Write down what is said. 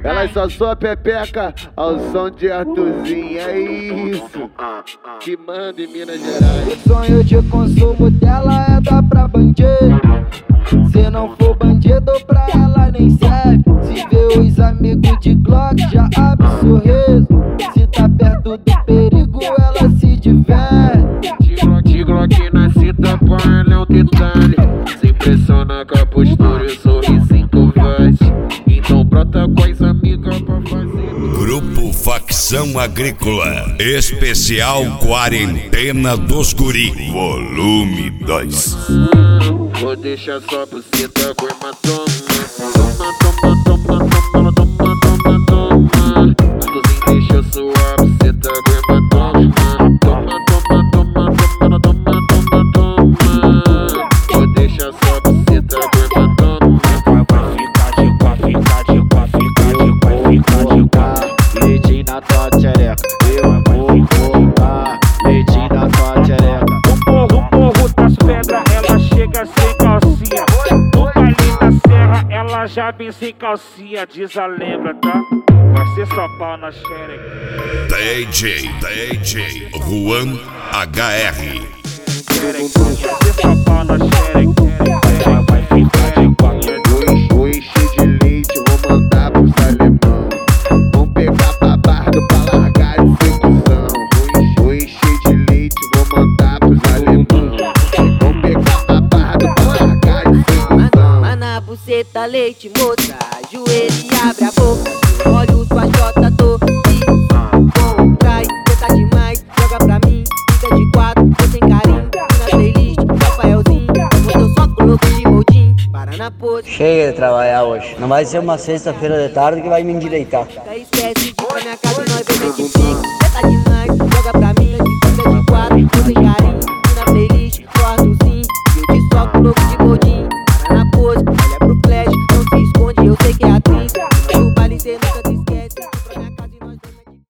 Ela só sua pepeca ao som de Arthurzinho, é isso que manda em Minas Gerais. O sonho de consumo dela é dar pra bandido. Se não for bandido pra ela nem serve. Se vê os amigos de Glock já abre sorriso. Se tá perto do perigo ela se diverte. De Glock na cita pra ela é um detalhe. Se impressiona com a postura e o sorrisinho que faz. Então brota com as amigas pra fazer. Grupo Facção Agrícola Especial Quarentena dos Guri Volume 2. Vou deixar só buceta com hematoma. Toma, toma, toma, toma, toma, toma, toma. Arthurzinho deixa sua buceta com hematoma. Toma, toma, toma, toma, toma, toma, toma. Vou deixar só buceta com hematoma. Vai ficar de quatro, leite na tua tchereca. Eu vou colocar leite na tua tchereca. O morro das pedras, ela chega sem calcinha. No baile da serra, ela já vem sem calcinha. Diz a lenda, tá? Vai ser só pau na xereca. DJ Juan HR. Vai ser só pau na xereca. Vai ficar de quatro. Vou encher de leite, vou mandar pros alemão. Vão pegar babardo pra largar de sedução. Vou encher de leite, vou mandar pros alemão. Vão pegar babardo pra largar de sedução. Mas na buceta leite, moça, ajoelha e abre a boca. Olha o tua jota, tô bom, trai, tenta demais, joga pra mim. Fica de quatro, tô sem carinho. Na playlist, Rafaelzinho, botou só coloco de moldinho. Para na pose. Chega de trabalhar hoje. Não vai ser uma sexta-feira de tarde que vai me endireitar. Esquece de ir pra minha casa e nós beber de